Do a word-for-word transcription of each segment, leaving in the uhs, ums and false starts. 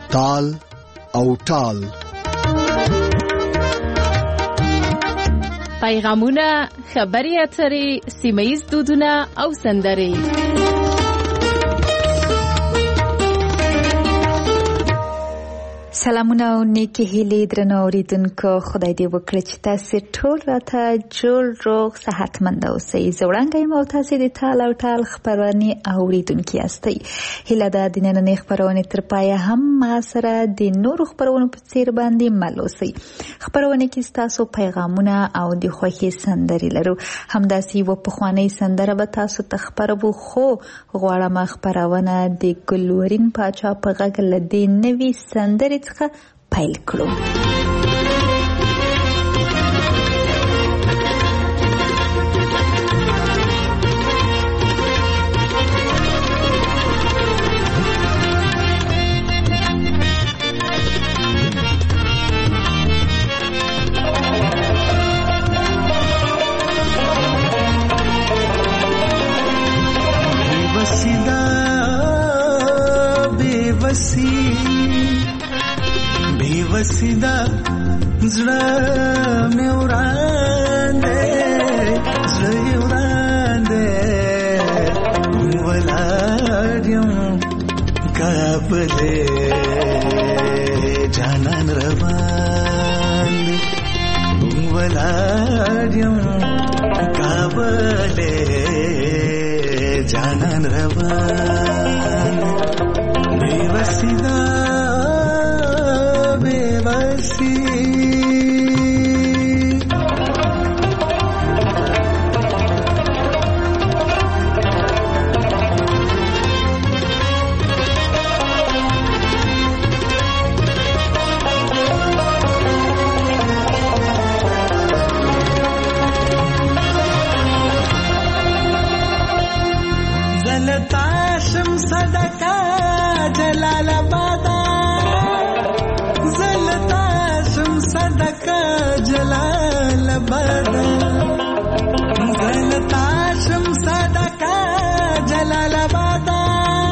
تال او ټال. پیغامونه، خبري اترې، سیمه‌ییز دودونه او سندرې. سلامونه او نیکی هیلې درنو اوریدونکو، خدای دې وکړي چې تاسو ټول راته جوړ روغ صحتمند اوسئ. زه وړاندې یم او تاسو د ټال او ټال خبرونه اوریدونکي یاستئ. هیله ده د نننۍ خبرونه تر پایه هم ما سره د نورو خبرونو په څیر باندې مل اوسئ. خبرونه کې تاسو پیغامونه او د خوښي سندرې لرو. همداسې و پخوانی سندره به تاسو ته خبرو، خو غواړم خبرونه د ګلورین پاچا په غږ لدې نوې سندرې څخه پیل کړو. وسیدا زړه مې وړاندې زړه وړاندې ولاړم کابلې جانان روان ولاړم کابلې جانان روان بے وسیدا زلتاشم صدقه جلال آبادا زلتاشم صدقه جلال آبادا زلتاشم صدقه جلال آبادا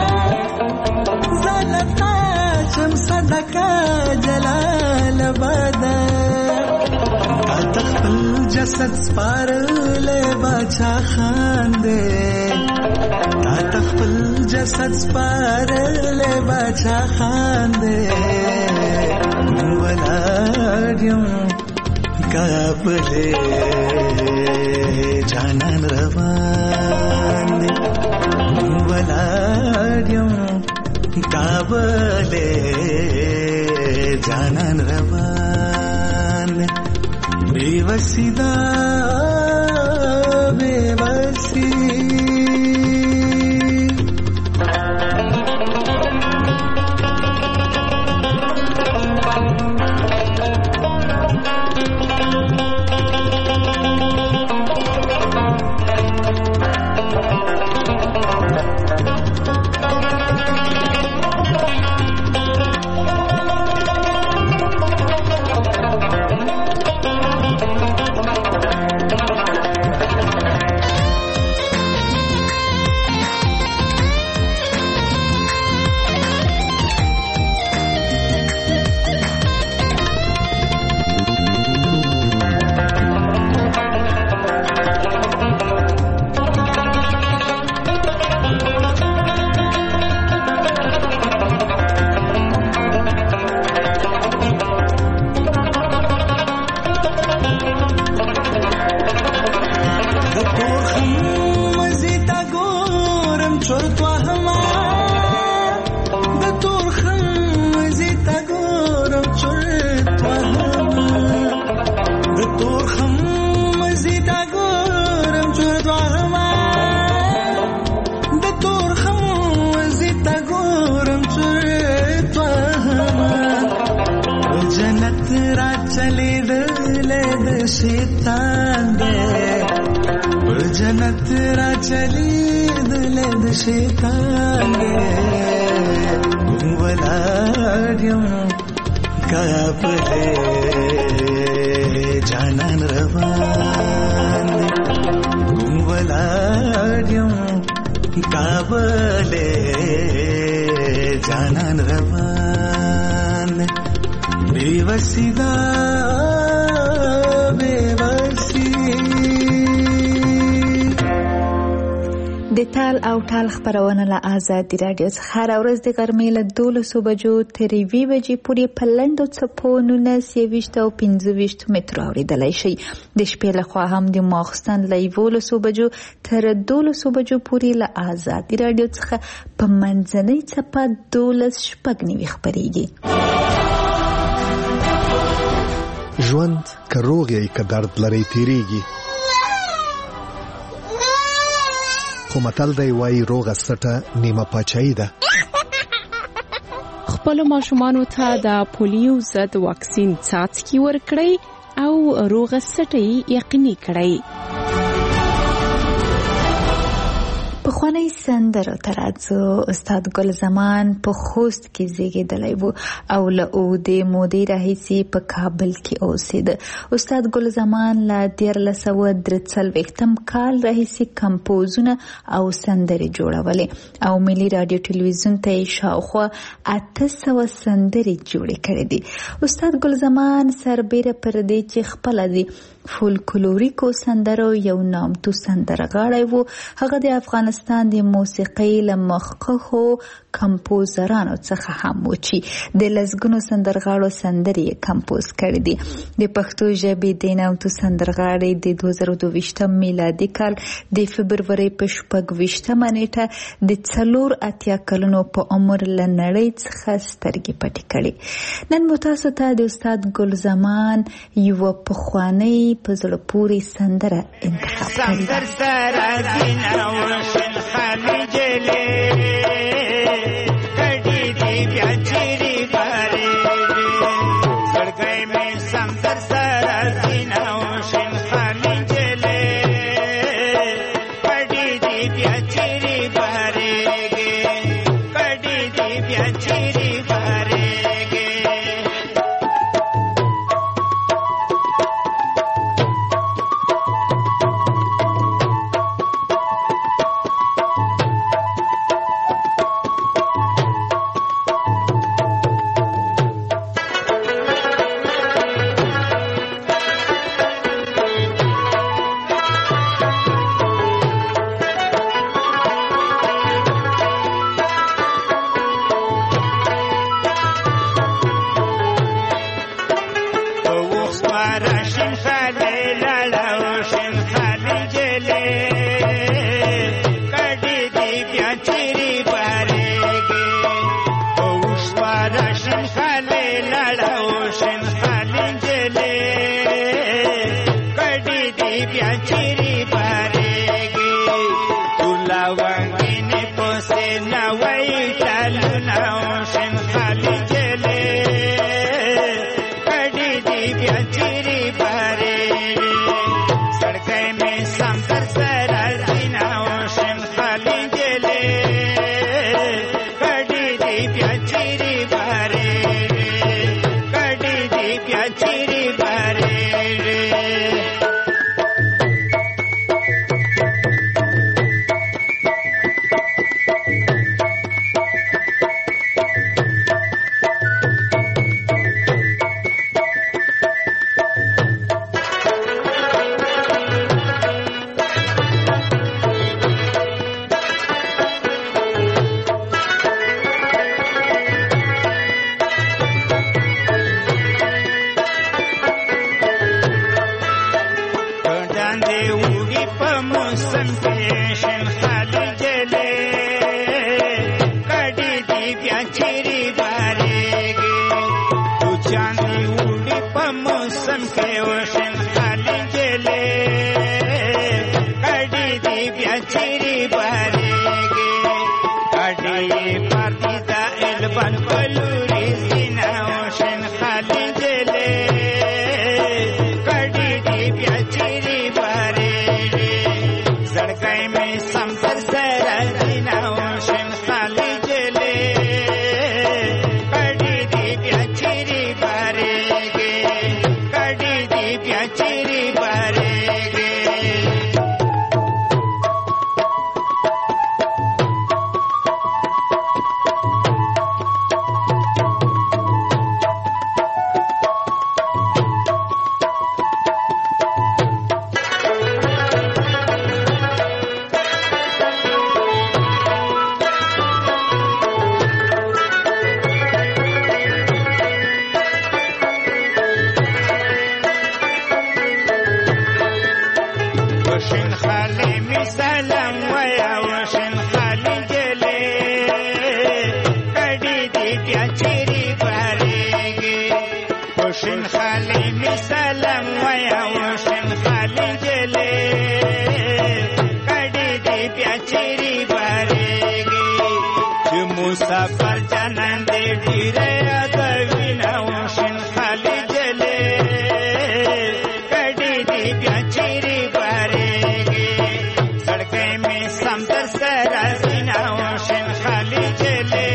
زلتاشم صدقه جلال آبادا تا تخپل جسد سپارلې باچا خان دې تا تخپل جسد سپارلې باچا خان دې ولاړم کابلې جانان روان دې ولاړم کابلې جانان روان دې بے وسیدا بے وسی. जन्नत रा चली दुलद शेतांगे वलाड्यम काबले जानन रवान वलाड्यम काबले जानन रवान बेवसी दा बेवसी د تال او ټال خبرونه له آزادي رادیو څخه هره ورځ د غرمې له دولسو بجو تر یوې بجې پورې په لنډو څپو نولس یویشت او پنځه ویشت مترو اورېدلی شئ. د شپې لخوا هم د ماخوستن له یولسو بجو تر دولسو بجو پورې له آزادي رادیو څخه په منځنۍ څپه دولس شپږ نوي خپرېږي. ژوند که روغ یې که درد لري تیریږي، خو متل دی وایي روغه سټه نیمه پاچاهي ده. خپلو ماشومانو ته د پولیو ضد واکسین څاڅکي ورکړئ او روغه سټه یقیني کړئ. پخوانی سندرو ته راځو. استاد ګل زمان په خوست کې زیږېدلی و او له اوږدې مودې راهیسې په کابل کې اوسېده. استاد ګل زمان له دیارلس سوه درې څلوېښتم کال راهیسې کمپوزونه او سندرې جوړولې او ملي راډیو ټلویزیون ته یې شاوخوا اته سوه سندرې جوړې کړې دي. استاد ګل زمان سربیره پر دې چې خپله د فولکلوریکو سندرو یو نامتو سندرغاړی و، هغه د افغانستان د موسیقۍ له مخکښو کمپوزرانو څخه هم و چې د لسګونو سندرغاړو سندرې یې کمپوز کړې دي. د پښتو ژبې د نامتو سندرغاړی د دوه زره دوه ویشتم میلادي کال د فبرورۍ په شپږ ویشتمه نیټه د څلور اتیا کلونو په عمر له نړۍ څخه سترګې پټې کړې. نن مو تاسو ته د استاد ګل زمان یوه پخوانۍ په زړه پورې سندره انتخاب کړې ده. مسافر جنان دې ډیره یادوینه وشن خالي جلې کډې دې بیا چیرې بارېږي سړکې مې سمندر سره زینه وشن خالي جلې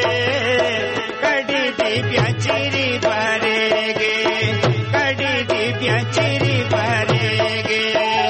کډې دې بیا چیرې بارېږي کډې دې بیا چیرې بارېږي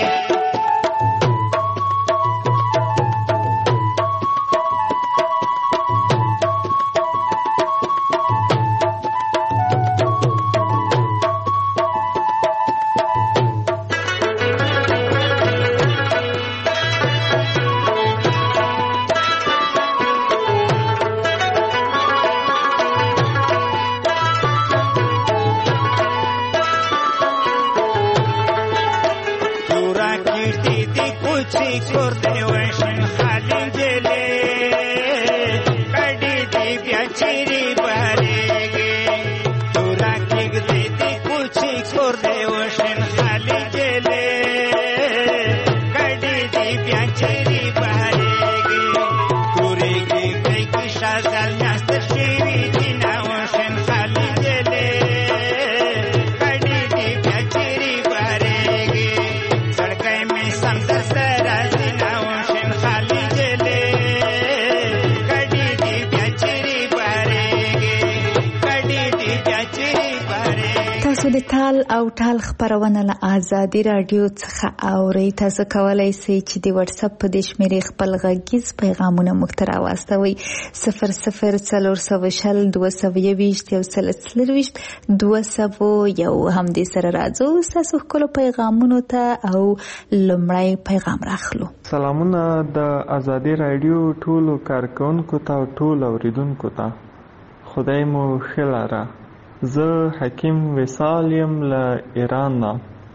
د تال او ټال خبرونه له آزادي رادیو څخه اورئ. تاسو کولای شئ چې د واتس اپ په د شمیرې خپل غږیز پیغامونه موږ ته راواستوئ صفر صفر څلور سوه شل دوه سوه یوویشت یو سل څلرویشت دوه سوه یو. همدې سره راځو ستاسو ښکلو پیغامونو ته او لومړی پیغام راخلو. سلامونه د آزادي رادیو ټولو کارکونکو ته او ټولو اوریدونکو ته، خدای مو ښه لاره. زه حکیم وصال یم له ایران نه.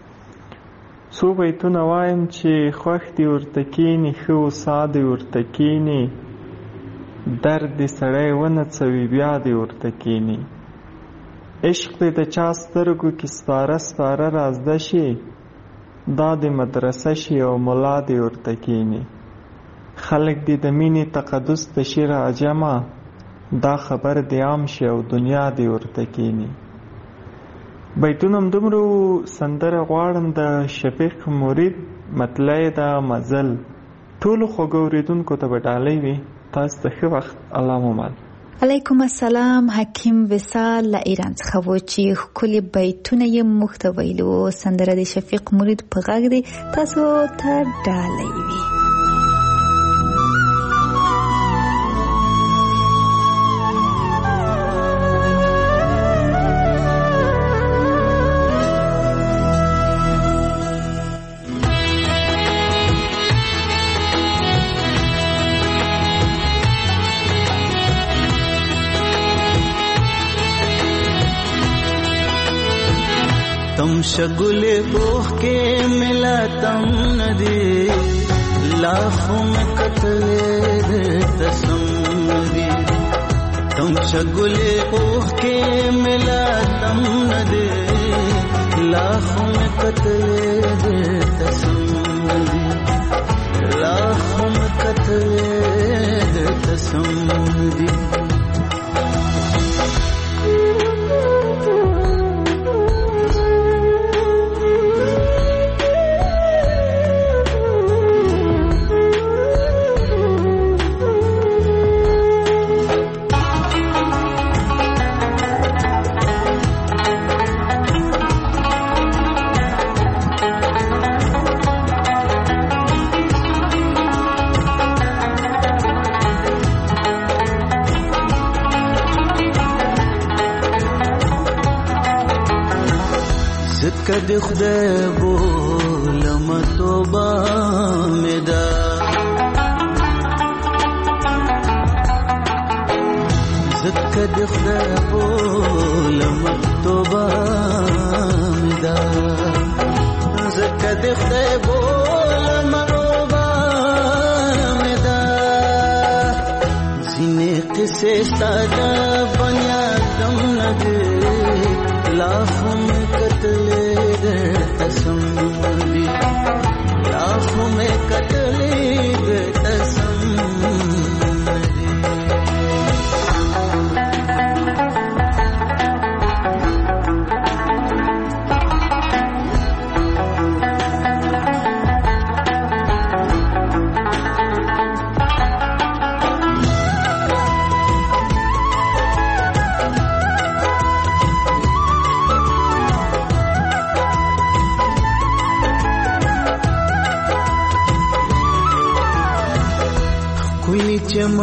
څو بیتونه وایم چې خوښ دې ورته کیني، ښه وسا دې ورته کیني، درد دې سړی ونڅوي بیا دې ورته کیني. عشق دې د چا سترګو کې سپاره سپاره رازده شي، دا دې مدرسه شي او ملا دې ورته کیني. خلک دې د مینې تقدس ته شي راجمع، دا خبر دی عام شي او دنیا دی ورته کینی. بیتونه همدومره سندره غواړم د شفیق مرید، مطلع د مزل. ټولو خوږو اوریدونکو ته به ډالۍ وي. تاسو ته ښه وخت. الله مو مل. علیکم السلام. حکیم وصال له ایران څخه و چې ښکلي بیتونه یې موږ ته ویلي وو. سندره د شفیق مرید په غږ دی، تاسو ته ډالۍ وي. तुम शगुले ओह के मिला तम नदी, लाखों में कतले दे तसम्मदी. तुम शगुले ओह के मिला तम नदी, लाखों में कतले दे तसम्मदी, लाखों में कतले दे तसम्मदी. کدی خدای بولم توبه می ده، زد کدی خدای بولم توبه می ده، زد کدی خدای بولم توبه می ده. زینه قصه ساده بنیادم نده، लाखों में कतले दे तसम्मदी, लाखों में कतले दे तसम्मदी.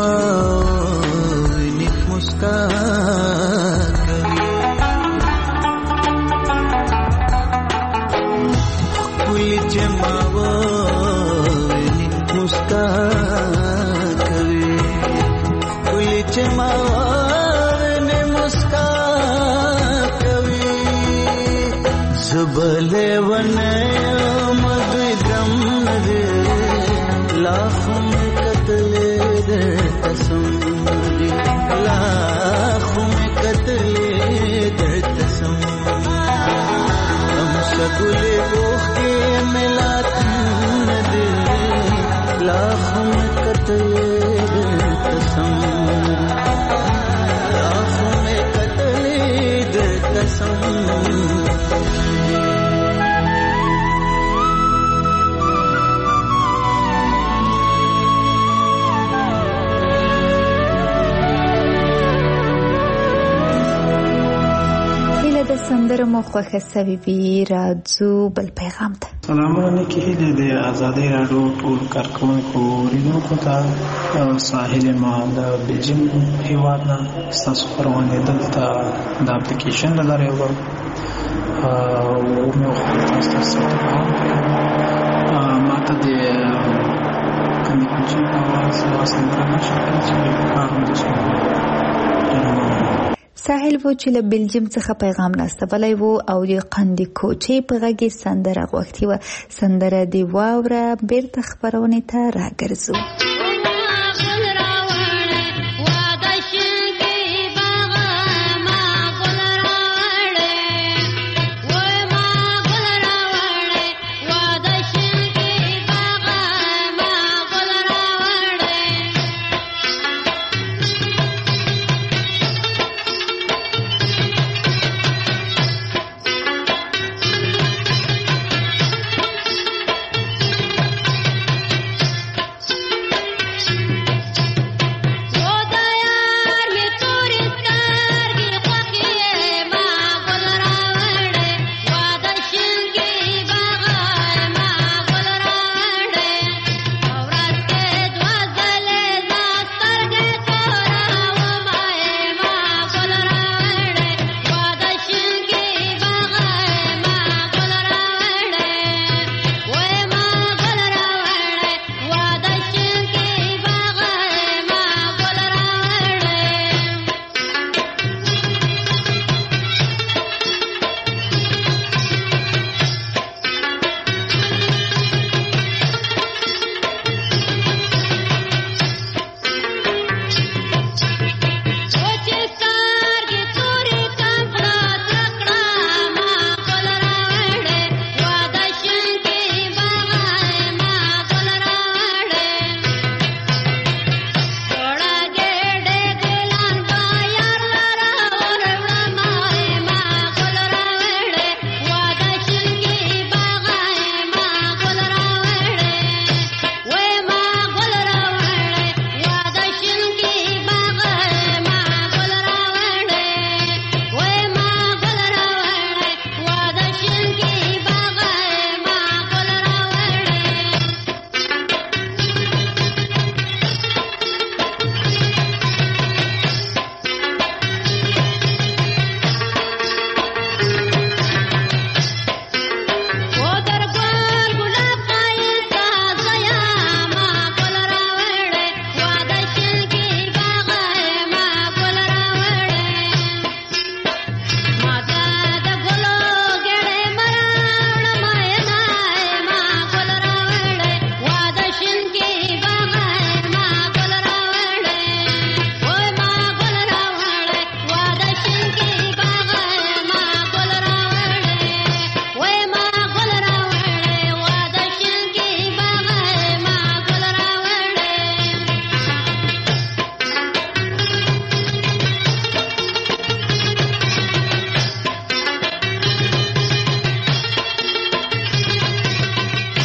جما نیک مسکا کوي کل جما نیک مسکا کوي کل جما نیک مسکا کوي زبله ونه مدغم نه लाखों में कत्ले दर कसम दी लाखों में कत्ले दर कसम हम शकुले बोख के मिला दे लाखों में कत्ले दर कसम लाखों में कत्ले दर कसम سندره مو خوښه سوي وي راځو بل پیغام ته. سلامونه کېږي د آزادۍ راډیو ټول کارکوونکو اوریدونکو ته ساحل ما د بلجیم هېواد نه ستاسو پروانې دلته د اپلیکیشن له لارې وګورم او مې وغوښتل تاسو ته څه پیغام کړم. ما ته د کومې کوچي په اواز یوه سندره نشي کړی چې هغه هم دوست کوم. ساحل و چې له بلجیم څخه پیغام راستولی و او د قندې کوچې په غږ یې سندره غوښتې وه. سندره د واوره بیرته خپرونې ته راګرځو.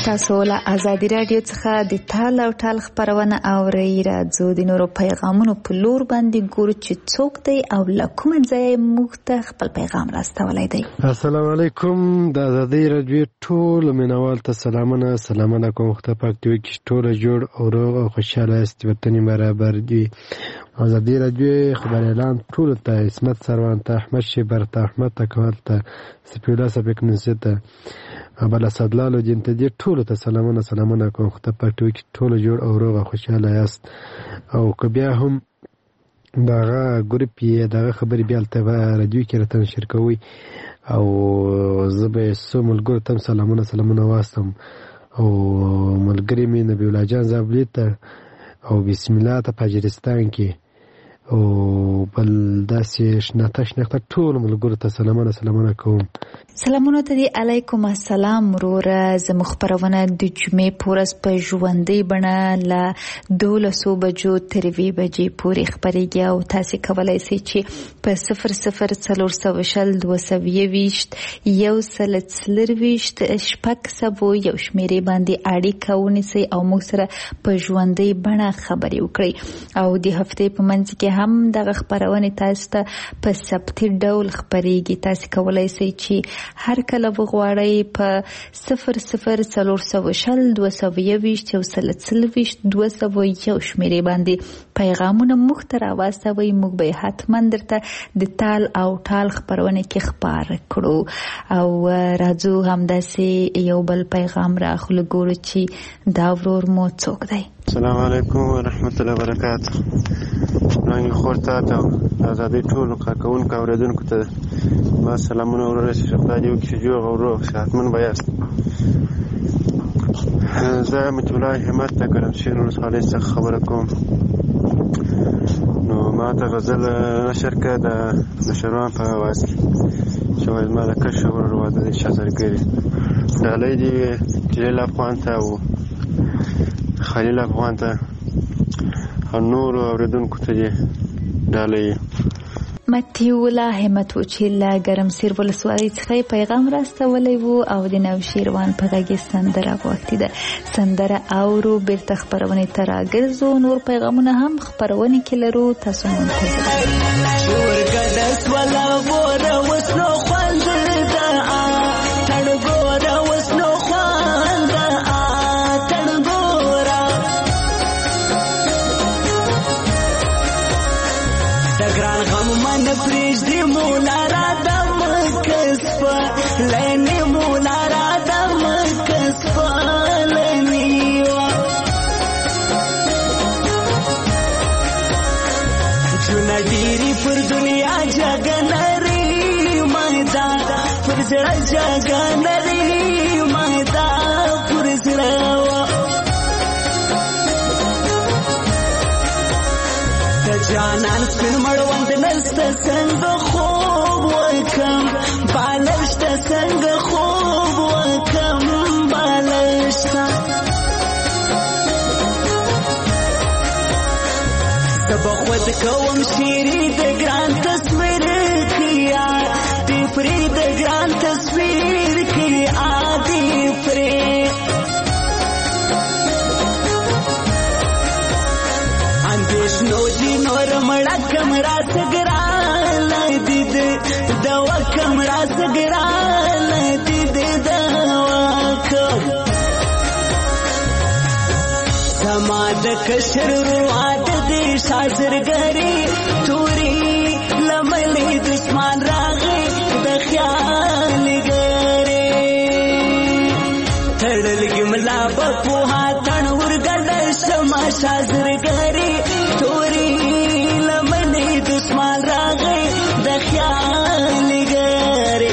تاسو له ازادي رادیو څخه د تال او ټال خبرونه اورئ. راځو د نورو پیغامونو په لور باندې ګورو چې څوک دی او له کوم ځای موږ ته خپل پیغام راستولی دی. السلام علیکم. د ازادي رادیو ټول مینوال ته سلامونه سلامونه کوم. خدای پاک دې وکړي چې ټول جوړ او روغ او خوشحاله است. وطن برابر دی. ازادي رادیو خبر اعلان ټول ته اسمت سروان ته احمد شیبر ته احمد تکوال ته سپیولا سپیک نسته ابل اسدلالو جن ته دې ټول ته سلامونه سلامونه کوم. خدای پاک دې وکړي ټول جوړ او روغ او خوشحاله است. او که بیا هم دغه ګروپ یې دغه خبرې بیا هلته به رادیو کې راته نشر کوئ او زه به یې څو ملګرو ته هم سلامونه سلامونه واستم. او ملګري مې نبي الله جان زابلي ته او بسم الله ته پاجرستان کې او بل داسې شناته شناته ټول ملګرو ته سلامونه سلامونه کوم. سلامونه ته دی. علیکم السلام وروره. زموږ خپرونه د جمعې په ورځ په ژوندۍ بڼه له دولسو بجو تر یوې بجې پورې خپرېږي او تاسې کولی سئ چې په صفر صفر څلور سوه شل دوه سوه یوویشت یو سل څلرویشت شپږ سوه یو شمېرې باندې اړیکه ونیسئ او موږ سره په ژوندۍ بڼه خبرې وکړئ. او د هفتې په منځ کې هم دغه خپرونې تاسو ته په ثبتي ډول خپرېږي. تاسې کولی سئ چې هر کله وغواړئ په صفر صفر څلور سوه شل دوه سوه یوویشت یو سل څلرویشت دوه سوه یو شمېرې باندې پیغامونه موږ ته راواستوئ. موږ به یې حتما درته د تال او ټال خپرونې کې خپاره کړو. او راځو همداسې یو بل پیغام راخلو ګورو چې دا ورور مو څوک دی. السلام علیکم ورحمت الله وبرکاته. رنګ خور ته ته ازادي ټول کارکونکو اوریدونکو ته ما سلامونه ورسې. خدای دې وکړي چې جوړ او روغ صحتمند به یاست. زه متي الله همت د ګرمسیر ولسوالۍ څخه خبره کوم. نو ما ته غزل نشر کړه د نشروان په اواز کې چې وایي زما د کشر ورور واده دی شازرګري. ډالۍ دې وي جلیل افغان ته او خلیل افغان ته او نورو اوریدونکو ته دې ډالۍ. متي الله همت و چې له ګرمسیر ولسوالۍ څخه پیغام راستولی و او د نوشیروان په غږ سندره غوښتې ده. سندره اورو بیرته خپرونې ته راګرځو. نور پیغامونه هم خپرونې کې لرو. تاسو پریږدي مولا را د مکسپه لینې مولا را د مکسپه لینې جونه ډېرې پر دنیا جګه نري مایدا پر زړه جګه نري مایدا پر زړه جانان سپین مړوند نسته څنګه خوب وکم بالشته څنګه خوب وکم بالشته زه به خود کوم شیري د ګران تصویر کیا دی پرې د ګران تصویر کیا دی پرې اندیشنو دی نور مړه کمرا سګرا دید دوا کمرا سګرا دید دوا کم سما د کشر روات دی شازرګری توري لملې دشمن راغې د خیال ګری تړل ګملا په هاتن ورګل شما شازرګری توري لمنې دشمن راغې د خیال ګری.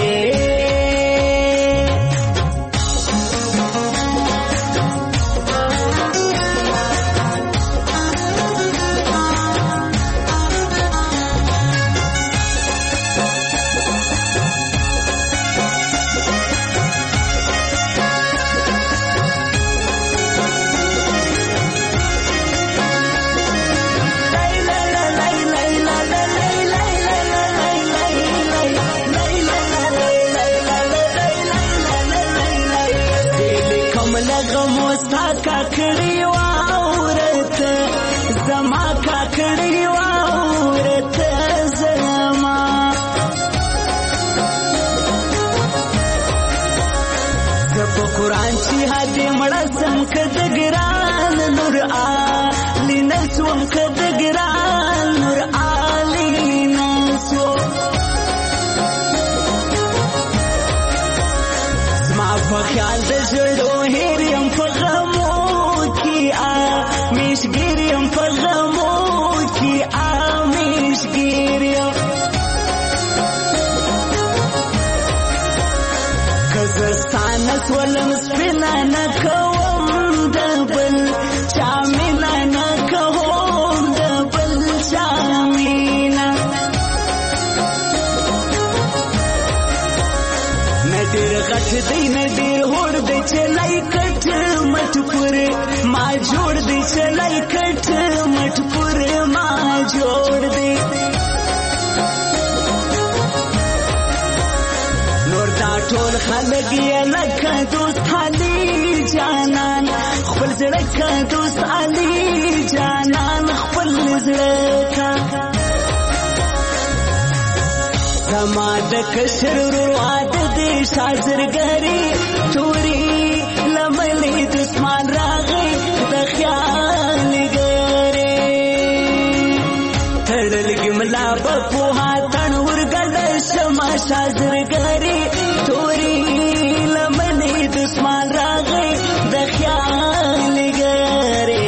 کاکړی واورته زما کاکړی واورته زما زه په قرآن چې هدې مړه سم که د ګران نور عالي نه سوم که د ګران نور عالي نه سوم زما په خیال د ژړو هېر یم په غمو کې آمیشګیر یم په غمو کې آمیشګیر یم که زه ستا نه سولم سپینه نه کوم د بل چا مینه نه کوم د بل چا مینه نه ډېر غټ دی نه ډېر هوړ دی چې لای کټ مټ پورې ما جوړ دی چې لای کټ مټ پورې ما جوړ دی نور دا ټول خلک یې لکه دوست علي جانان خپل زړه که دوست علي جانان خپل زړه که زما د کشر ورور واده دی شازرګري توري لملې دسمان راغی د خیال ګرې تړلګي ملا په پوها تن ورګل شما شازرګري توري لملې دسمان راغی د خیال ګرې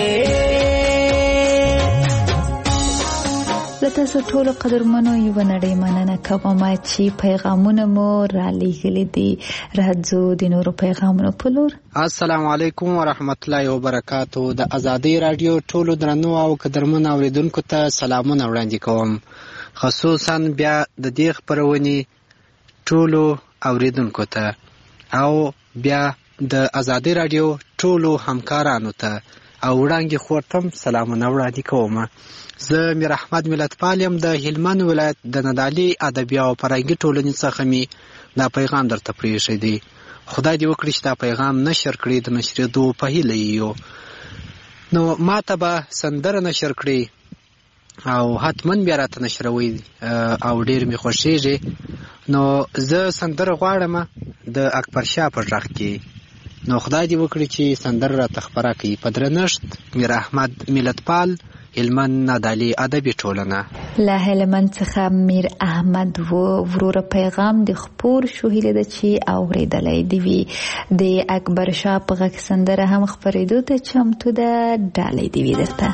تاسو ټول قدرمنو یو نړۍ مننه کوم چې پیغامونه مو را لېږلي دي راځو د نورو پیغامونو په لور السلام علیکم ورحمت الله وبرکاتو د ازادي رادیو ټولو درنو او قدرمنو اوریدونکو ته سلامونه وړاندې کوم خصوصا بیا د دې خبرونې ټولو اوریدونکو ته او بیا د ازادي رادیو ټولو همکارانو ته او وړاندې خورتم سلامونه وړاندې کوم زه میر احمد ملتپال یم د هلمند ولایت د ندالي ادبي او فرهنګي ټولنې څخه مې دا پیغام درته پرېښی دی خدای دې وکړي چې دا پیغام نشر کړي د نشرېدو په هیله یو نو ما ته به سندره نشر کړي او حتما بیا راته نشروي او ډېر مې خوښېږي نو زه سندره غواړم د اکبر شاه په غږ کې نو خدای دې وکړي چې سندره راته خپره کړي په درنښت میر احمد ملتپال هلمند ندالي ادبي ټولنه له هلمند څخه میر احمد و وروره پیغام د خپور شو هیله ده چې اورېدلی دې وي د اکبر شاه په غږ سندره هم خپرېدو ته چمتو ده ډالۍ دې وي درته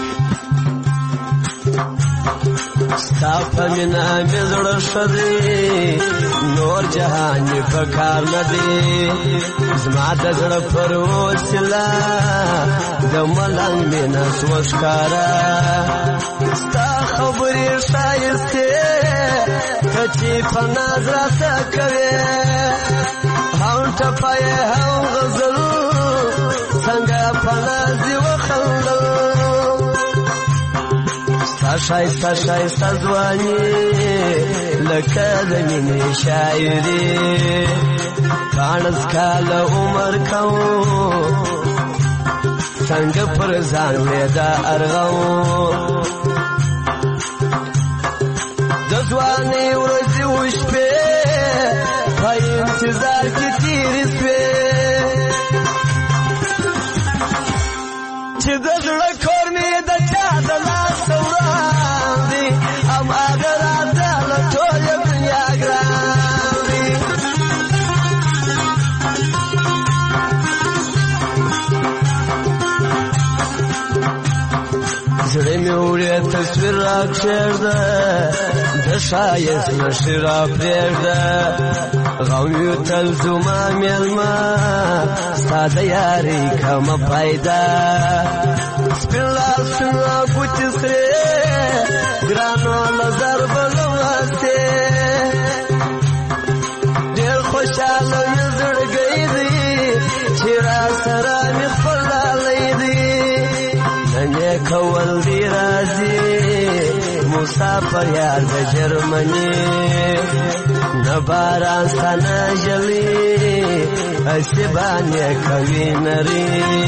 ستا په مینه مې زړه ښه دی نور جهان مې په کار نه دی زما د زړه پر وسیله د ملنګ مینه سوه ښکاره ستا خبرې ښایستې ته چې په ناز راته کوې هم ټپه یې هم غزل څنګه په ناز دې وخندل شایسته شایسته ځواني لکه د مینې شاعري پاڼس کاله عمر کوم څنګه پر ځان مې دا ارغوم د ځوانۍ ورځې وشپې په انتظار کې تېرې سوې چې د زړه کور مې د چا د لاسه وړاندې هماغه راته له ټولې دنیا ګران دي زړه مې وړې تصویر راکښېږده د ښایست نښې راپرېږده غم یو تل زما مېلمه ستا د یارۍ کمه پیدا سپین لاسونه ګوتې سرې ګرانو له ضربه له واسې ډېر خوشحاله مې زړګی دی چې را سره مې خپل ډالی دی نن یې کول دی راځي مسافر یار د جرمني نه باران ستا نه ژلي اسی باندې کوي نری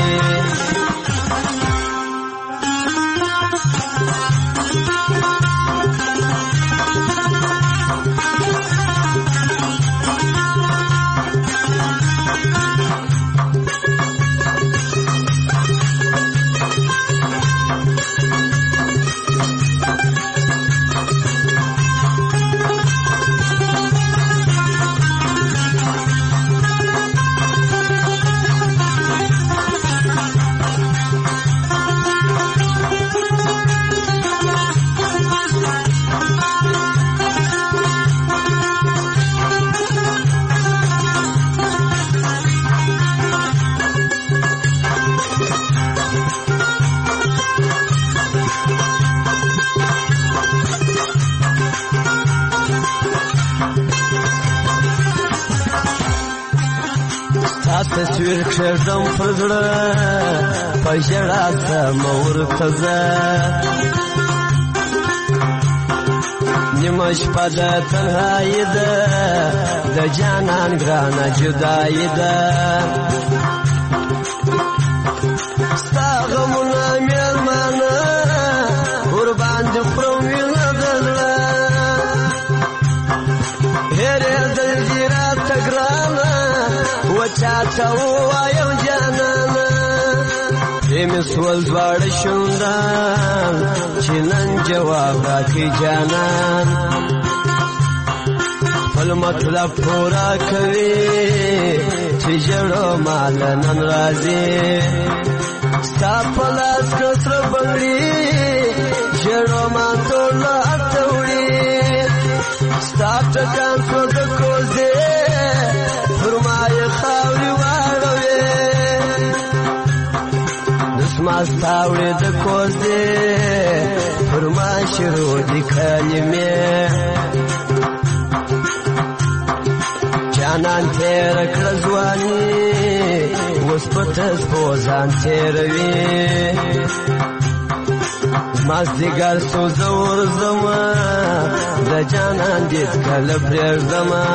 تصویر کشردم پرزړه پژړا سمور تزه نیمه شپه د تنهایی ده د جانان ګرانه جدایی ده ستا غمونه میلمانه ورباندې خورم وینه د زړه هېرېدل دي راته ګرانه وچاته ووایم جانانه پرېمې سول دواړه شونډان چې نن جواب راکړي جانان خپل مطلب پوره کوي چې ژړو مال نن راځي ستا په لاس که سره بنګړي ژړو ما ټول هلته وړي ستا ټکان شو د کوزې پر ما یې خاورې واړوې دسما ستا وړې د کوزې پر ما شروع دي کلمې جانان تېره کړه ځواني اوس په تسپو ځان تېروي مازدیګر سو زه ورځمه د جانان دید کله پرېږدمه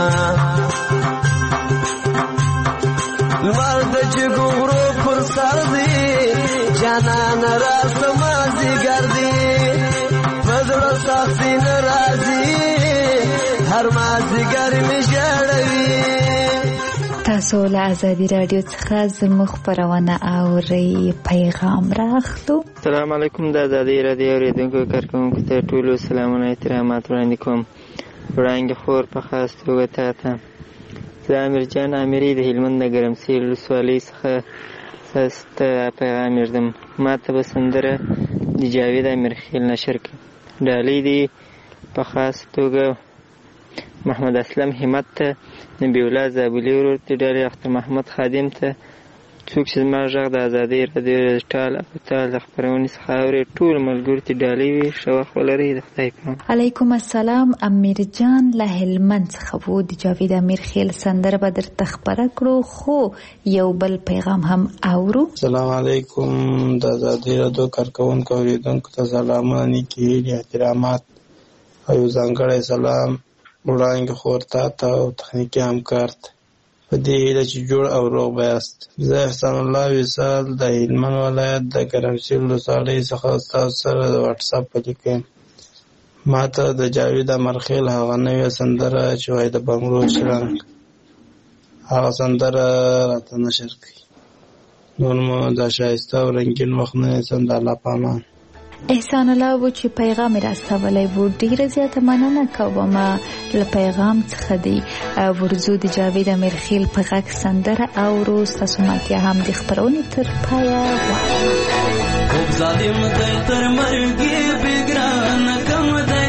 لمر د جګو غرو پر سر دی جانان راسه مازدیګر دی په زړه سختي نه راځي هر مازدیګر مې ژړوي. تاسو له ازادي راډیو څخه زموږ خپرونه اورئ. پیغام راخلو. السلام علیکم. د ازادي راډیو اورېدونکو کارکوونکو ته ټولو سلامونه احترامات وړاندې کوم. وړاندې خور په خاص توګه تا ته زه امیر جان امیري د هلمند د ګرمسیر ولسوالۍ څخه ته پیغام یږدم. ما ته به سندره د جاوید امیرخیل نشر کړي. ډالۍ دي په خاص توګه محمد اسلم همت ته، نبی الله زابلي ورور ته ډالۍ، اختر محمد خادم ته، څوک چې زما غږ د ازادۍ راډیو ټال او تال د خپرونې څخه اوري ټول ملګرو ته ډالۍ وي. ښه وخت ولرئ. د خدای په امان. علیکم السلام. امیر جان له هلمند څخه وو. د جاوید امیرخیل سندره به درته خپره کړو، خو یو بل پیغام هم اورو. السلام علیکم. د ازادۍ راډیو کارکوونکو اوریدونکو ته سلامونه، نیکې هیلې، احترامات او یو ځانګړی سلام وړاندې خور تا ته او تخنیکي همکار ته په دې هیله چې جوړ او روغ به یاست. زه احسان الله وصال د هلمند ولایت د ګرمسیر ولسوالۍ څخه ستاسو سره د واټساپ په لیک یم. ما ته د جاوید امیرخیل هغه نوې سندره چې وایي د بنګلو شرنګ هغه سندره راته نشر کړي. نور مو دا ښایسته او رنګین وخت نه نیسم. د الله په امان. احسان الله و چې پیغام یې راستولی و. ډېره زیاته مننه کوم له پیغام څخه دی. ورځو د جاوید امیرخیل په غږ سندره اورو. ستاسو ملتیا هم د خپرونې تر پایه غواړم. خوب ظالم دی تر مرګې بېګرانه کم دی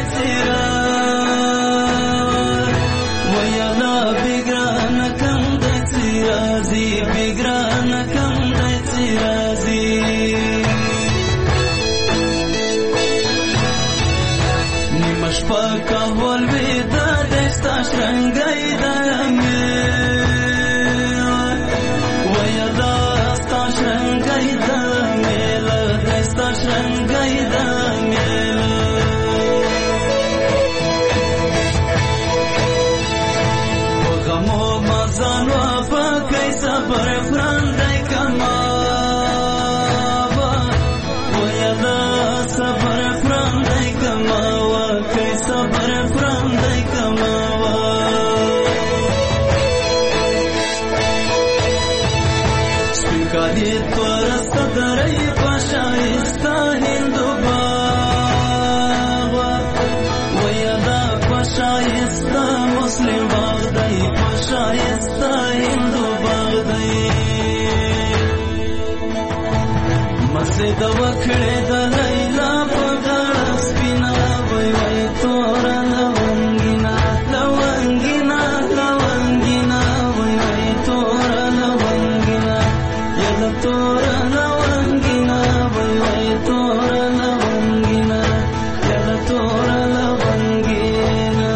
څېره ویاله بېګرانه کم دی څېرازي بېګرانه کم دی څېرازي شپه کهول ویده دستا شرنگی درنگی ویا دستا شرنگی درنگی دستا شرنگی درنگی غمو مزان و پا کیسا صبر پرندی کماوا سپینکالی تورست دری پشایستا هندو باغ ویدا پشایستا مسلم باغ دی پشایستا هندو باغ دی مسجد وکړه د لیلا په غاړه سپینا وای وای تور لونګینا لونګینا لونګینا وای وای تور لونګینا یل تور لونګینا وای وای تور لونګینا یل تور لونګینا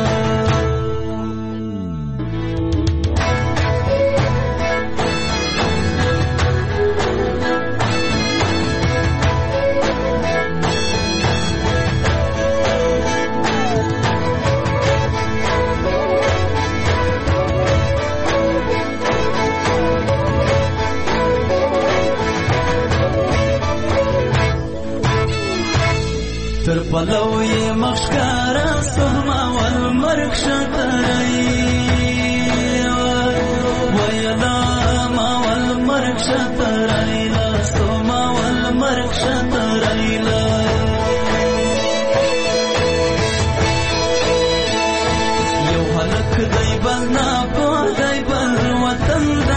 تر پلو یې مخکاره سوما والمرګ شترای ویلا ما والمرګ شترای لا سوما والمرګ شترای لا یو هلک دی بل نه په دی بل وطن د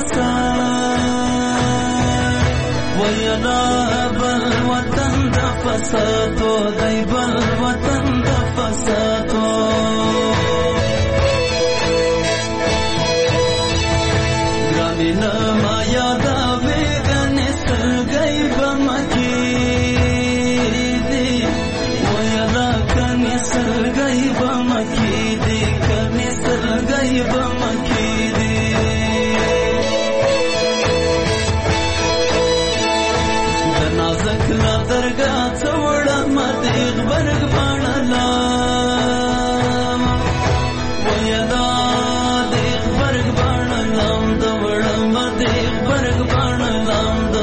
فساد ویلا بل وطن د فسادو دی بل وطن د فسادو ګرانی نه ما یادا ویګنې سلګۍ بمکی دی ویلا کني سلګۍ بمکی دی کني سلګۍ بمکی دی د نازک لا درګه څوړه مدیغ برګ باڼلا ویدا دیغ برګ باڼلام د وړ مدیغ برګ باڼلام د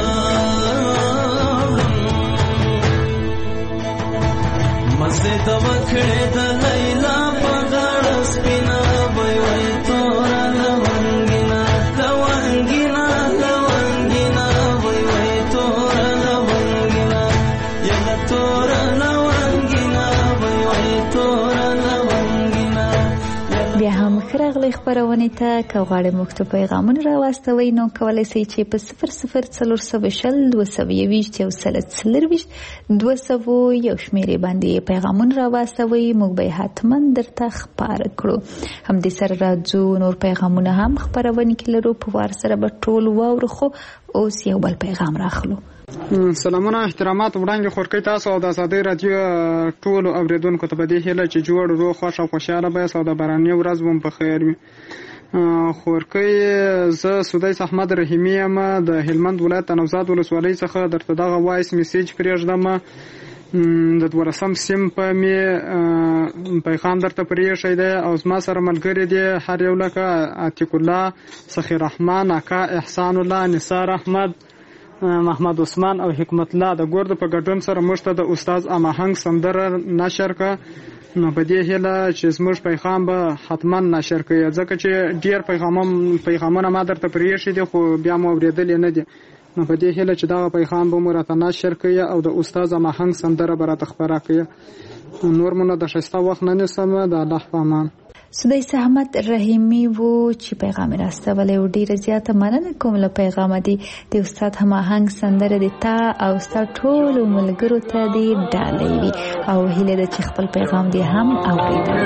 مسجد وکړه د لیلا په غاړه سپینا وای وای تور لونګینا لونګینا لونګینا وای وای تور لونګینا یلا تور لونګینا وای وای تور لونګینا بیا هم خراغلی خبرونه ته که غواړئ موږ ته پیغامونه راواستوئ نو کولی شئ چې په صفر صفر څلور سوه شل دوه سوه یوویشت یو سل څلرویشت دوه سوه یو شمېرې باندې پیغامونه راواستوئ موږ به یې حتما درته خپاره کړو. همدې سره راځو نور پیغامونه هم خپرونې کې لرو په وار سره به ټول واورو خو اوس یو بل پیغام راخلو. سلامونه احترامات وړاندې خورکۍ تاسو او د ازادۍ راډیو ټولو اورېدونکو ته په دې هیله چې جوړ روغ خوښ او خوشحاله به یاست او د باراني ورځ به مو په خیر وي. خورکۍ زه سدیس احمد رحیمي یم د هلمند ولایت د نوزاد ولسوالۍ څخه درته دغه وایس میسیج پرېږدم. د دولسم سیم په مې پیغام درته پرېښی دی او زما سره ملګري دي هر یو لکه عتیق الله، سخي رحمان، اکا احسان الله، نثار احمد، محمد عثمان او حکمت الله د ګوردو په ګډون سره موږ ته د استاد اماهنګ سندره نشر کړه. نو په دې هیله چې زموږ پیغام به حتما نشر کړي ځکه چې ډېر پیغامونه ما درته پرېښي دي خو بیا مو اورېدلې نه دي. نو په دې هیله چې دغه پیغام به مو راته نشر کړي او د استاد اماهنګ سندره به راته خپره کړي. نور مو نه د ښایسته وخت نه نیسم. د الله په امان. سدیس احمد رحیمي وو چې پیغام راستولی و. ډیره زیاته مننه کوم له پیغامه دی د استاد هماهنګ سندره د تا او ستا ټولو ملګرو ته دې ډالۍ وي او هیله ده چې خپل پیغام دې هم اورېدلی.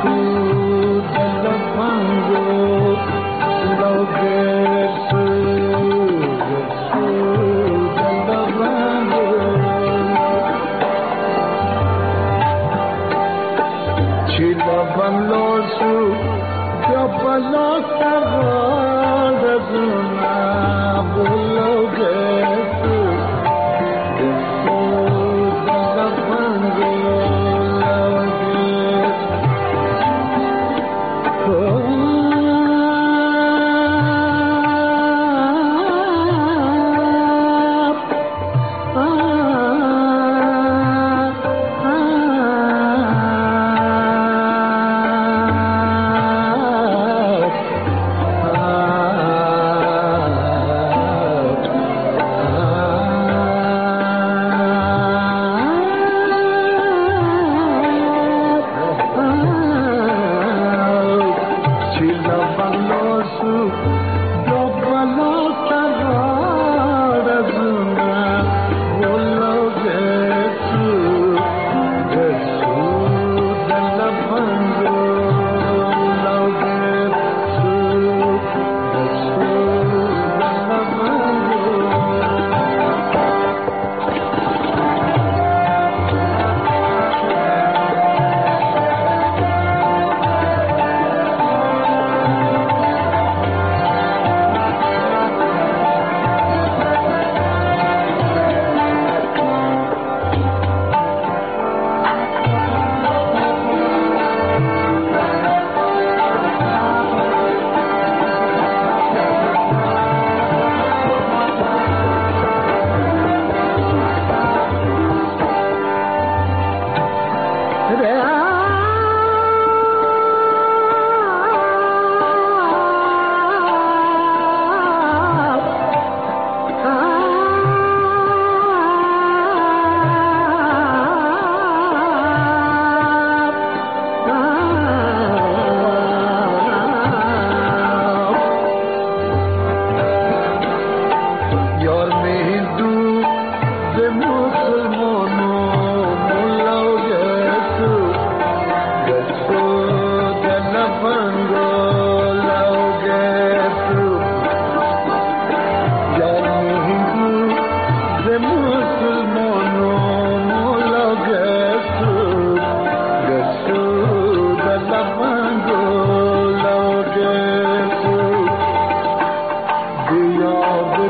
Good.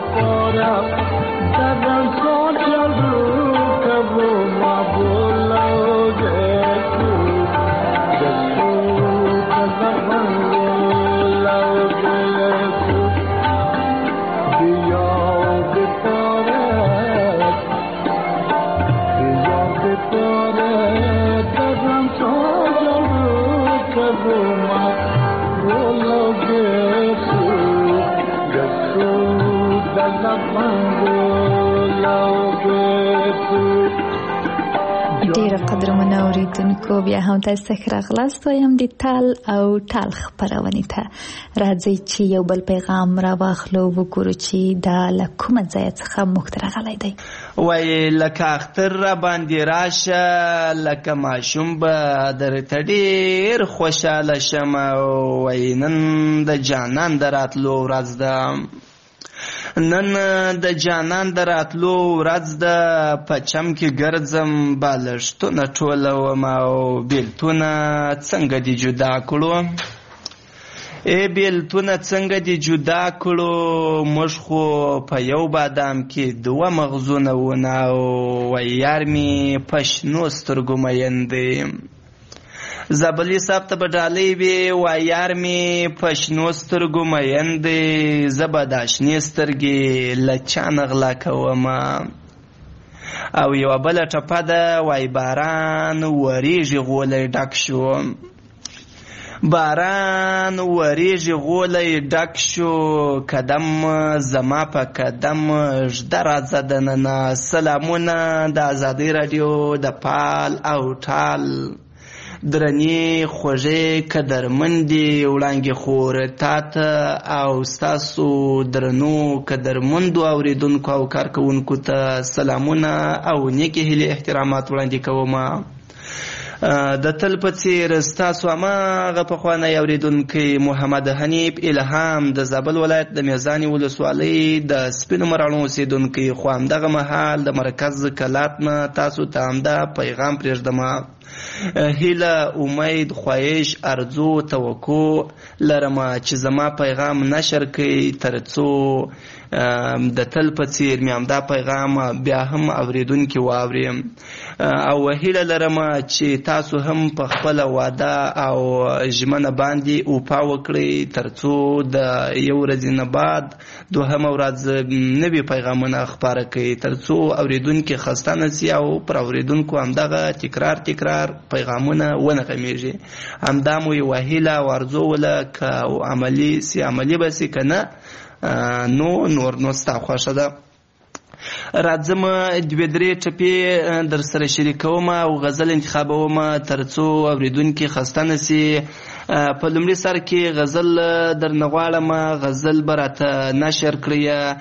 ډیره قدرمنه اوریدونکو بیا هم تاسو ته راغلاست وایم د تال او ټال خپرونې ته راځي چې یو بل پیغام را واخلو وګورو چې دا له کومه ځای څخه موږ ته راغلی دی. وایي لکه اختر را باندې راشه لکه ماشوم به درته ډېر خوشحاله شم. وایي نن د جانان د راتلو ورځ ده، نن د جانان د راتلو ورځ ده، په چم کې ګرځم بالښتونه ټولوم او بیلتونه څنګه دې جدا کړو، ای بیلتونه څنګه دې جدا کړو، موږ خو په یو بادام کې دوه مغزونه ونه. وایي یار مې په شنو سترګو مین دی، زابلي صاحب ته به ډالۍ وي. وایي یار مې په شنو سترګو مین دی، زه به دا شنې سترګې له چا نه غلا کومه. او یوه بله ټپه ده، وایي باران وریږي غولی ډک شو، باران وریږي غولی ډک شو، قدم زما په قدم ژده راځه دننه. سلامونه د ازادۍ راډیو د پال او ټال درنې خوږې قدرمندې وړانګې خور تا ته او ستاسو درنو قدرمندو اوریدونکو او کارکوونکو ته سلامونه او نیکې هیلې احترامات وړاندې کوم. د تل په څیر ستاسو هماغه پخوانی اوریدونکی محمد حنیف الهام د زابل ولایت د میزانې ولسوالۍ د سپینو مراڼو اوسېدونکی، خو همدغه مهال د مرکز کلات نه تاسو ته همدا پیغام پرېږدم. هیله، امید، خواهش، ارزو، توقع لرم چې زما پیغام نشر کړئ تر څو د تل په څیر مې همدا پیغام بیا هم اوریدونکي واوري. او هیله لرم چې تاسو هم په خپله واده او ژمنه باندې اوپا وکړئ تر څو د یو ورځې نه بعد دوهمه ورځ نوي پیغامونه خپاره کړئ، تر څو اوریدونکي خسته نه سي او پر اوریدونکو همدغه تکرار تکرار پیغامونه ونه غمیږي. همدا مو یوه هیله او ارزو وله، که عملي سي عملي به سي، که نه نو نور نو ستا خوښه ده. راځم دوې درې ټپې در سره شریکوم او غزل انتخابوم تر څو اوریدونکي خسته نه سي. په لومړي سر کې غزل درنه غواړم، غزل به راته نشر کړئ.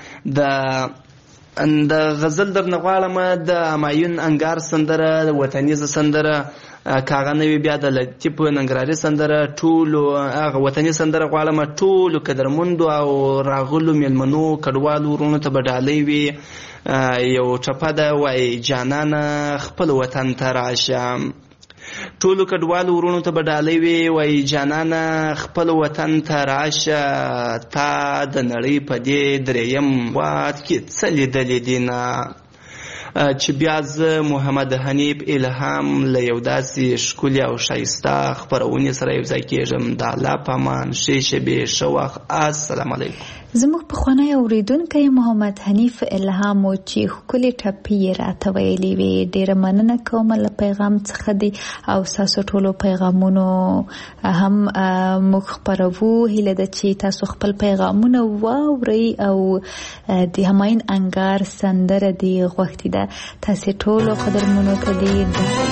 د د غزل درنه غواړم د همایون انګار سندره، د وطنیزه سندره، کاغه نوی بیا د لطیف ننګرهاري سندره، ټولو هغه وطني سندره غواړم ټولو قدرمندو او راغلو میلمنو کډوالو ورونو ته به ډالۍ وي. یو ټپه ده، وایي جانانه خپل وطن ته راشه، ټولو کډوالو ورونو ته به ډالۍ وي. وایي جانانه خپل وطن ته راشه، تا د نړۍ په دې درېیم واد کې څه لیدلي دي نه. چې بیا زه محمد حنیف الهام له یو داسې ښکلي او ښایسته خپرونې سره یو ځای کېږم. د الله په امان، ښې شېبې، ښه وخت. السلام علیکم. زموږ پخوانی اوریدونکی محمد حنیف الهام و چې ښکلې ټپې یې راته ویلې وې، ډېره مننه کوم له پیغام څخه دی او ستاسو ټولو پیغامونو هم موږ خپروو. هیله ده چې تاسو خپل پیغامونه واورئ او د همایون انګار سندره دې غوښتې ده تاسې ټولو قدرمنو ته دې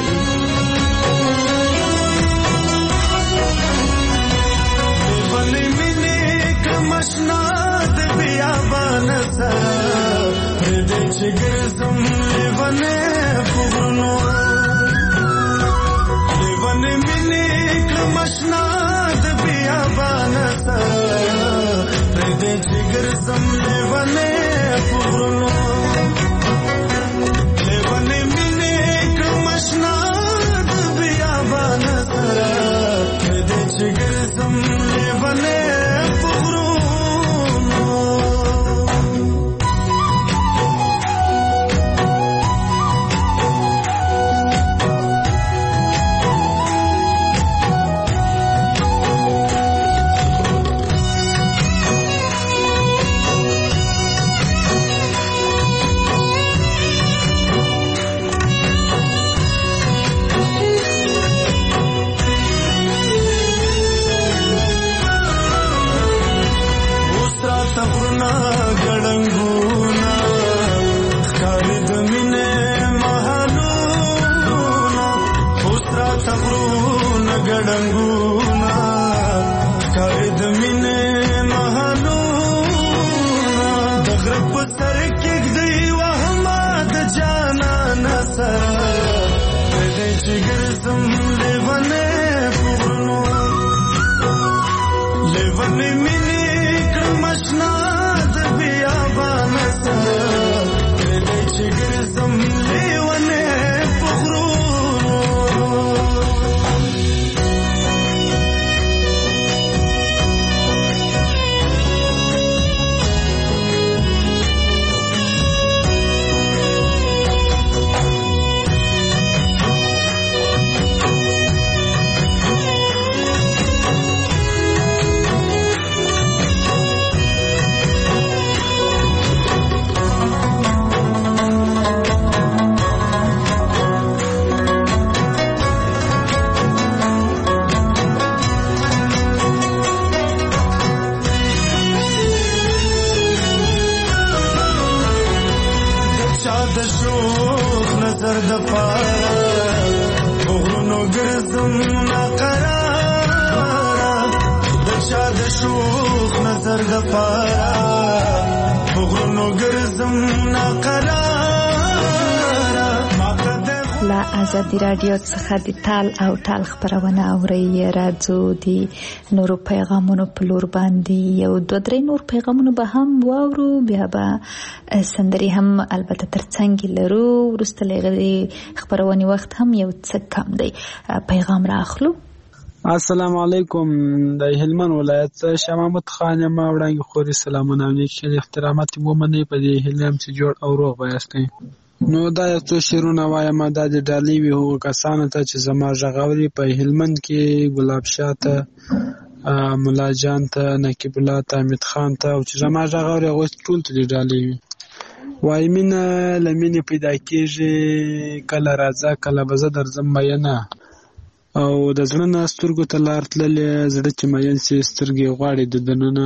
Chigrizum livane pugno livane minik mashna de biyabanasa prede chigrizum livane pugno livane minik mashna de biyabanasa prede chigrizum livane pugno غرونه ګړنګونه ښکاري د مینې محلونه اوس راته غرونه ګړنګونه ښکاري د مینې محلونه د غره په سر کېږدئ وهمه د جانانه سره پرېږدئ چې ګرځم لیونی په غرونو لیونی مینې کړم اشنا د بیابانه سره پرېږدئ چې ګرځم لیونی په غرونو نظر د پاره غرونو ګرځم ناقراره د چا د شوخ نظر د پاره غرونو ګرځم ناقراره لا ازادي رادیو څخه د تال او تال خبرونه اوري راځو د نورو پیغامونو په لور باندې یو دوه درې نور پیغامونه به هم واورو بیا به سندري هم البته ترڅنګ لرو وروسته لغړي خبرونه وخت هم یو څه کم دی پیغام راخلو. السلام علیکم د هلمند ولایت شاه محمود خان ما وړاندې خوري سلامونه او نیک احترامات مو منې په دې هلم چې جوړ او روغ وایاستئ. نو دا یو څو شعرونه وایم دا د ډالۍ وي هغو کسانو ته چې زما غږ اوري په هلمند کې ګلاب شاه ته ملا جان ته نقیب الله ته حمید خان ته او چې زما غږ اوري هغوی ټول ته د ډالۍ وي. وایي مینه له مینې پیدا کېږي کله راځه کله به زه درځم مینه او د زړه نه سترګو ته لار تللې زړه چې مین سي سترګې غواړي د دننه.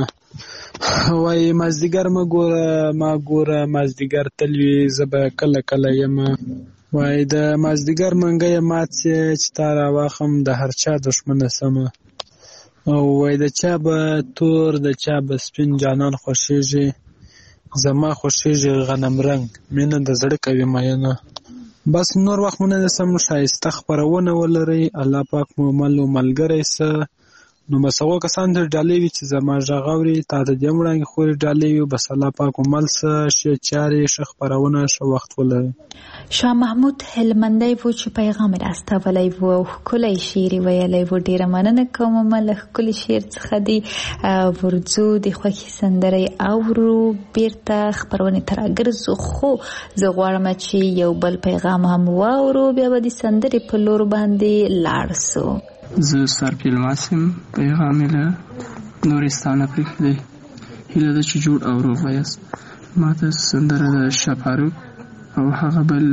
وایي مازدیګر مه ګوره ما ګوره مازدیګر تل وي زه به کله کله یم. وایي د مازدیګر منګی مات سي چې تا راواخم د هر چا دښمنه سمه. او وایي د چا به تور د چا به سپین جانان خوښېږي زما خوښېږي غنم رنګ مینه د زړه کوي مینه. بس نور وخت مو نه نیسم ښایسته خپرونه ولرئ الله پاک مو مل و ملګری شه. نو بس هغو کسانو ته ډالۍ وي چې زما غږ اوري تا ته دې هم وړاندې خورې ډالۍ وي بس الله پاک مو مل شه ښې چارې ښه خپرونه ښه وخت ولرئ. شاه محمود هلمندی و چې پیغام یې راستولی و او ښکلی شعر یې ویلی و ډېره مننه کوم له ښکلي شعر څخه دې ورځو د خوښې سندره یې اورو بیرته خپرونې ته راګرځو خو زه غواړم چې یو بل پیغام هم واورو بیا به د سندرې په لور باندې لاړ سو. زه سرپیل ماسم پیغام یې له نورستانه پرېښی دی. هیله ده چې جوړ او روغ یاست. ما ته سندره د شاه فاروق او هغه بل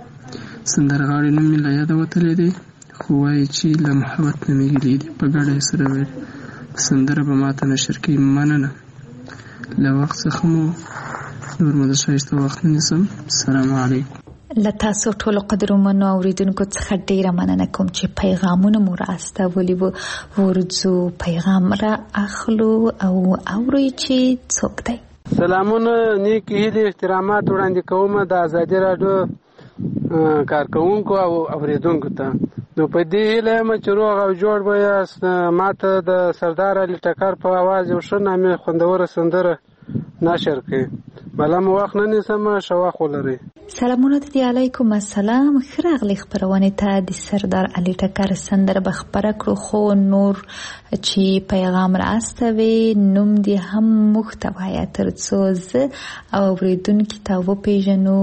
سندرغاړي نوم مې له یاده وتلی دی خو وایي چې له محبت نه مې ګیلې دي په ګډه یې سره ویل. سندره به ما ته نشر کوي مننه له وخت څخه مو نور مو د ښایسته وخت نه نیسم. السلام علیکم. له تاسو ټولو قدرمنو اوریدونکو څخه ډیره مننه کوم چې پیغامونه مو راستولي وو. ورځو پیغام را اخلو او اورئ چې څوک دی. سلامونه نیک هیلې احترامات وړاندې کوم د ازادي راډیو کارکوونکو او اوریدونکو ته. نو په دې هیله یم چې روغ او جوړ به یاست. ما ته د سردار علي ټکر په اواز یو ښه نامې خوندوره سندره نشر کړي. بله مو وخت نه نیسم ښه وخت ولرئ. سلامونه د علیکم السلام ښه راغلئ خپرونې ته. د سردار علي ټکر سندره به خپره کړو خو نور چې پیغام راستوي نوم دې هم موږ ته وایه تر څو زه او اوریدونکي ته وپېژنو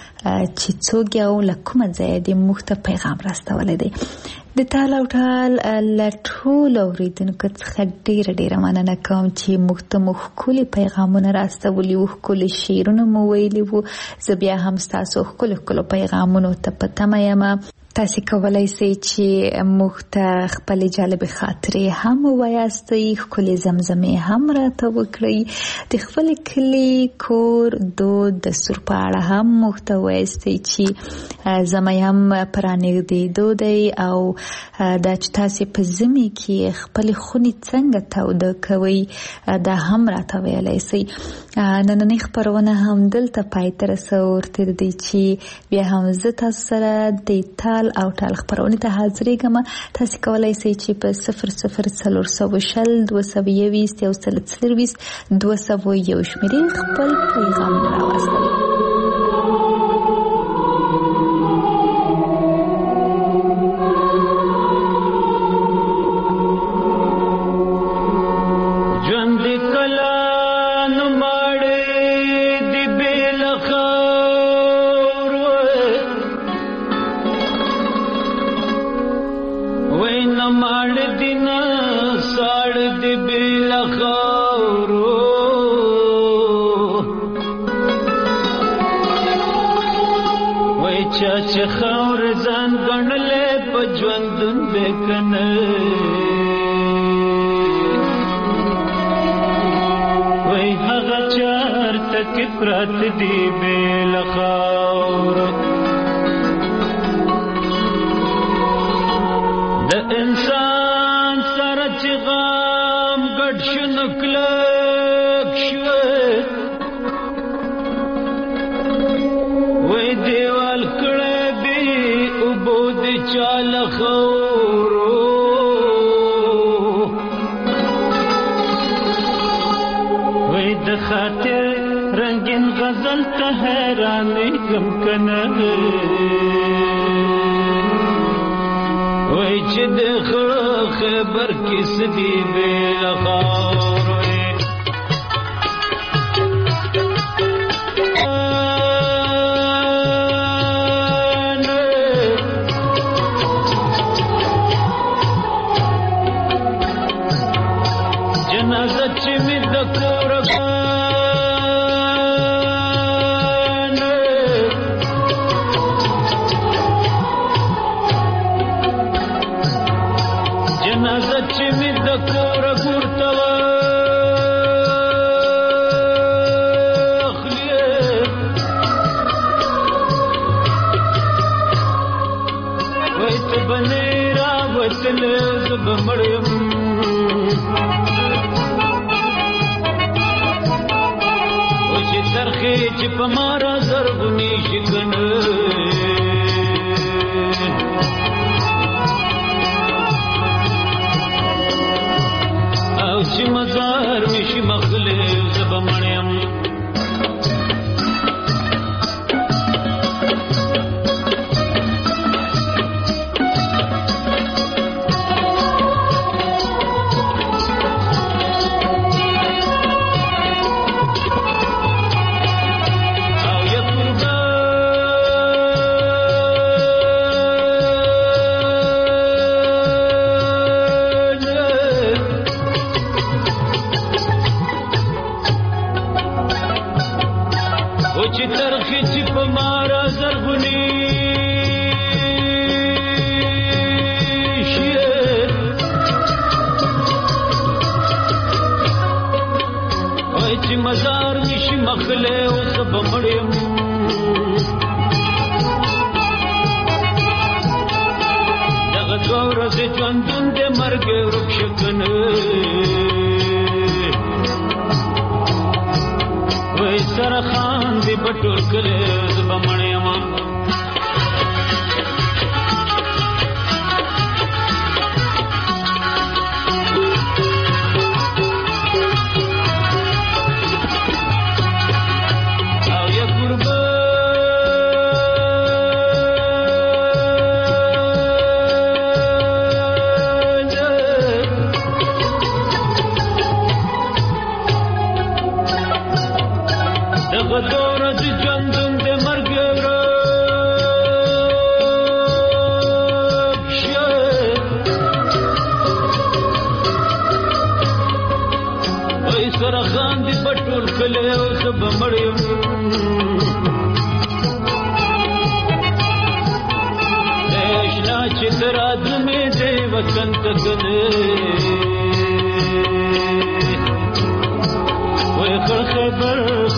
چې څوک او له کومه ځایه دې موږ ته پیغام راستولی دی. د تال او ټال له ټولو اورېدونکو څخه ډېره ډېره مننه کوم چې موږ ته مو ښکلي پیغامونه راستولي وو ښکلي شعرونه مو ویلي وو. زه بیا هم ستاسو ښکلو ښکلو پیغامونو ته په تمه یم. تاسو کولای شئ چې موږ ته خپل جالب خاطرې هم ووایاستئ، ښکلې زمزمې هم راته وکړئ، د خپل کلي کور دود دستور په اړه هم موږ ته ووایاستئ چې زما هم پرانږدېدو دی او دا چې تاسو په ژمي کې خپل خونې څنګه توده کوئ دا هم راته ویلی شئ. نننۍ خپرونه هم دلته پای ته رسوو، تر دې چې بیا هم زه تاسو سره د تال او ټال خپرونې ته حاضرېږم. تاسو کولی شئ چې په صفر صفر څلور سوه شل دوه سوه یویشت یو سل څلرویشت دوه سوه یو شمېرې خپل پیغام راواستوئ. چې خور ځان ګڼلې په ژوندون دې کنه وای هغه چارته کې پرات دی بل خور د انسان سره چې غم ګډ شنو کلک شو وای دیوال کړه چال خورو وای د خاطر رنگین غزل ته حیرانې کم کنه وای چې د خبر کیس دی بل خور پمارا زرغونی شکن او چې مزار مشي مخله زبمړم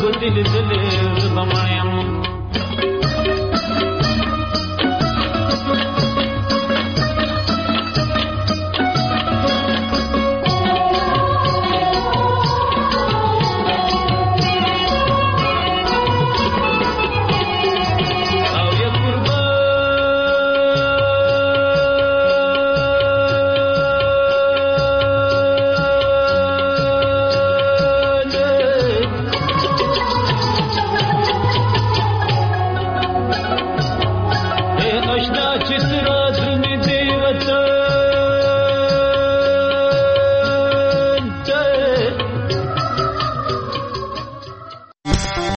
بدل دل زبمړیم